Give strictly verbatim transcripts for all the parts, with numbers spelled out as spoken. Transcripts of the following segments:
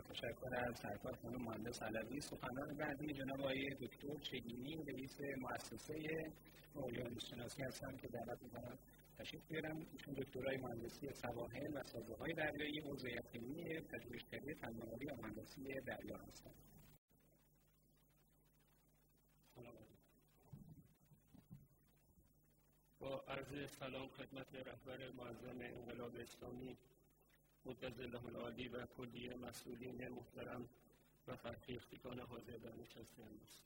تشکر از سرکار خانم مهندس علوی. سخنران بعدی جناب آقای دکتر چگینی، رئیس مؤسسه اقیانوس‌شناسی هستند که دعوت می‌کنم تشریف بیارم. ایشون دکترای مهندسی سواحل و ساحل‌های دریایی، حوزه علمی پژوهشکاری فناوری و مهندسی دریا هستند. با عرض سلام خدمت رهبر معظم انقلاب اسلامی مجدد العالی و کلیه مسئولین محترم و فرهیختگان حاضر در نشست امروز.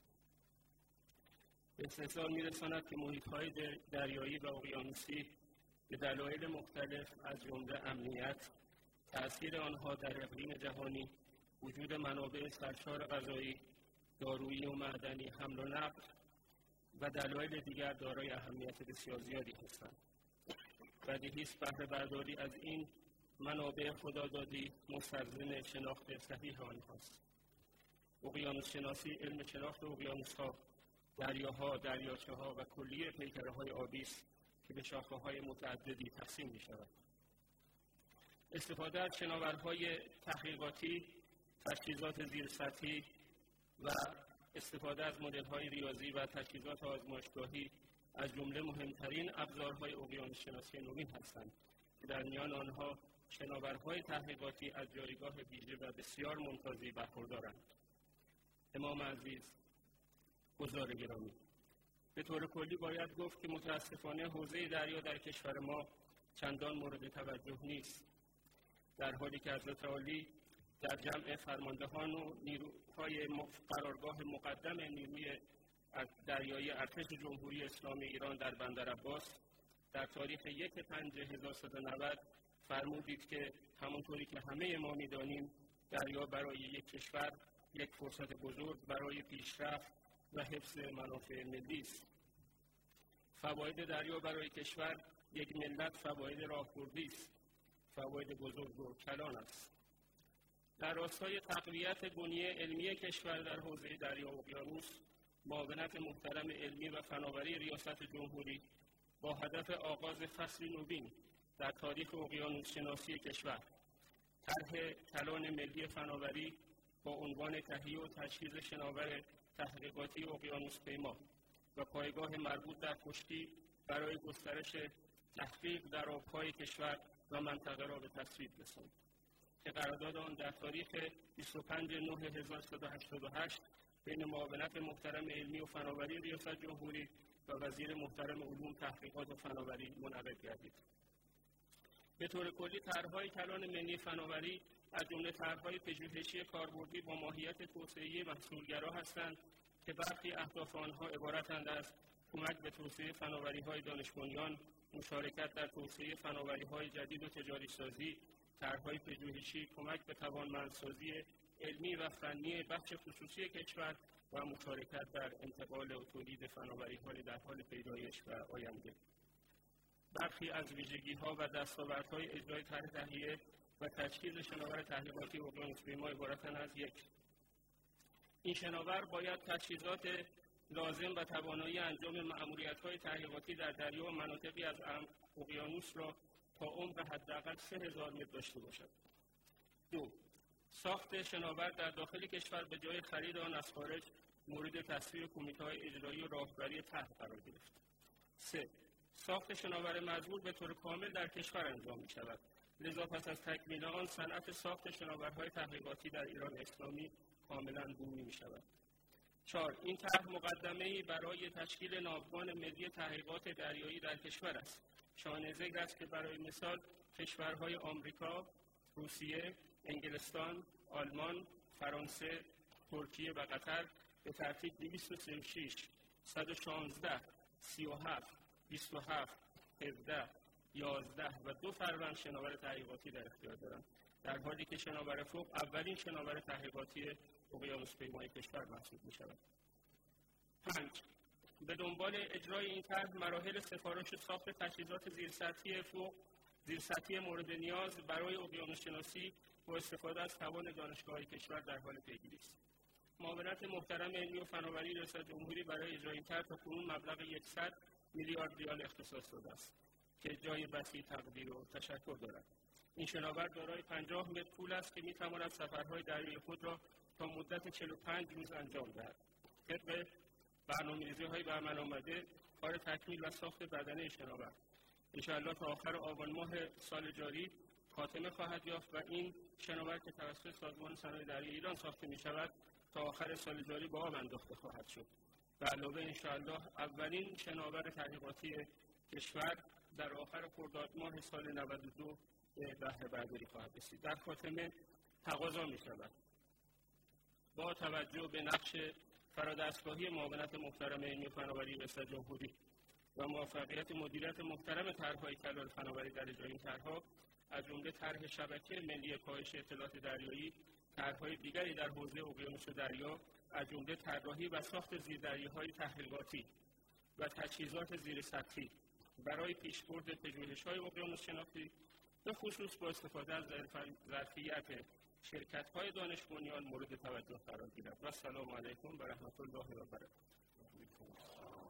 به استحضار می‌رساند که محیط‌های دریایی و اقیانوسی به دلایل مختلف از جمله امنیت، تأثیر آنها در اقلیم جهانی، وجود منابع سرشار غذایی، دارویی و معدنی، حمل و نقل و دلایل دیگر دارای اهمیت بسیار زیادی هستند. بدیهی است بهره برداری از این منابع خدادادی مستلزم شناخت صحیح آنهاست. اقیانوس شناسی علم شناخت اقیانوس‌ها، دریاها، دریاچه‌ها و کلیه پیکره‌های آبی است که به شاخه‌های متعددی تقسیم می‌شود. استفاده از شناورهای تحقیقاتی، تجهیزات زیرسطحی و استفاده از مدل‌های ریاضی و تجهیزات آزمایشگاهی از جمله مهمترین ابزارهای اقیانوس شناسی نوین هستند که در میان آنها شناورهای تحقیقاتی از جایگاه ویژه و بسیار ممتازی برخوردارند. امام عزیز، حضار گرامی، به طور کلی باید گفت که متاسفانه حوزه دریا در کشور ما چندان مورد توجه نیست، در حالی که حضرت عالی در جمع فرماندهان و نیروهای قرارگاه مقدم نیروی دریایی ارتش جمهوری اسلامی ایران در بندر عباس در تاریخ یک پنج هزار و سیصد و نود فرمودید که همونطوری که همه ما می‌دانیم دریا برای یک کشور یک فرصت بزرگ برای پیشرفت و حفظ منافع ملی است. فواید دریا برای کشور یک ملت فواید راهبردی است، فواید بزرگ و کلان است. در راستای تقویت بنیه علمی کشور در حوزه دریا و اقیانوس، معاونت محترم علمی و فناوری ریاست جمهوری با هدف آغاز فصل نوین در تاریخ اقیانوس شناسی کشور، طرح کلان ملی فناوری با عنوان تهیه و تجهیز شناور تحقیقاتی اقیانوس پیما و پایگاه مربوط در کشتی برای گسترش تحقیق در آبهای کشور و منطقه را به تصویب رساند که قرارداد آن در تاریخ بیست و پنج نه هزار و سیصد و هشتاد و هشت بین معاونت محترم علمی و فناوری ریاست جمهوری و وزیر محترم علوم تحقیقات و فناوری منعقد گردید. به طور کلی طرح‌های کلان ملی فناوری از جمله طرح‌های پژوهشی کاربردی با ماهیت توسعه‌ای محصولگرا هستند که برخی اهداف آنها عبارتند از کمک به توسعه فناوری‌های دانش بنیان، مشارکت در توسعه فناوری‌های جدید و تجاری سازی، طرح‌های پژوهشی کمک به توانمندسازی علمی و فنی بخش خصوصی کشور و مشارکت در انتقال و تولید فناوری‌های در حال پیدایش و آینده. برخی از ویژگی‌ها و دستاوردهای اجرای طرح تهیه و تجهیز شناور تحقیقاتی اقیانوس پیما عبارتند از یک، این شناور باید تجهیزات لازم و توانایی انجام مأموریت‌های تحقیقاتی در دریا و مناطقی از اقیانوس را تا عمق حداقل سه هزار متر داشته باشد. دو، ساخت شناور در داخل کشور به جای خرید آن از خارج مورد تصویب کمیته‌های اجرایی و راهبری طرح قرار گرفت. سه، ساخت شناور مزبور به طور کامل در کشور انجام می شود. لذا پس از تکمیل آن صنعت ساخت شناورهای تحقیقاتی در ایران اسلامی کاملا بومی می شود. چهار، این طرح مقدمه‌ای برای تشکیل ناوگان ملی تحقیقات دریایی در کشور است. شایان ذکر است که برای مثال کشورهای آمریکا، روسیه، انگلستان، آلمان، فرانسه، ترکیه و قطر به ترتیب دویست و سی و شش، صد و شانزده، سی و هفت، بیست و هفت، هفده، یازده و دو فروند شناور تحقیقاتی در اختیار دارند، در حالی که شناور فوق اولین شناور تحقیقاتی اقیانوس پیمای کشور محسوب می شود. پنج، به دنبال اجرای این طرح مراحل سفارش ساخت تجهیزات زیرسطحی فوق زیرسطحی مورد نیاز برای اقیانوس شناسی با استفاده از توان دانشگاه‌های کشور در حال پیگیری است. معاونت محترم علمی و فناوری ریاست جمهوری برای اجرای این طرح تاکنون مبلغ صد میلیارد ریال اختصاص داده است که جای بسی تقدیر و تشکر دارد. این شناور دارای پنجاه متر طول است که می‌تواند سفرهای دریایی خود را تا مدت چهل و پنج روز انجام دهد. طبق برنامه‌ریزی‌های بهمن آمده، کار تکمیل و ساخت بدنه شناور انشاءالله تا آخر آبان ماه سال جاری خاتمه خواهد یافت و این شناور که توسط سازمان صنایع دریایی ایران ساخته می‌شود تا آخر سال جاری به آب انداخته خواهد شد. به علاوه انشاءالله اولین شناور تحقیقاتی کشور در آخر خرداد ماه سال نود و دو به بهره برداری خواهد رسید. در خاتمه تقاضا می‌شود با توجه به نقش فرادستگاهی معاونت محترم علمی فناوری ریاست جمهوری و موفقیت مدیریت محترم طرح‌های کلان فناوری در اجرای این طرح‌ها، از جمله طرح شبکه ملی کاهش اطلاعات دریایی، طرح‌های دیگری در حوزه اقیانوس و دریا، از جمله طراحی و ساخت زیردریاهای تحلیلاتی و تجهیزات زیرسطحی برای پیشبرد پژوهش‌های اقیانوس شناختی، به خصوص با استفاده از ظرفیت شرکت‌های دانش بنیان مورد توجه قرار گیرد. و السلام علیکم و رحمت الله و برکاته.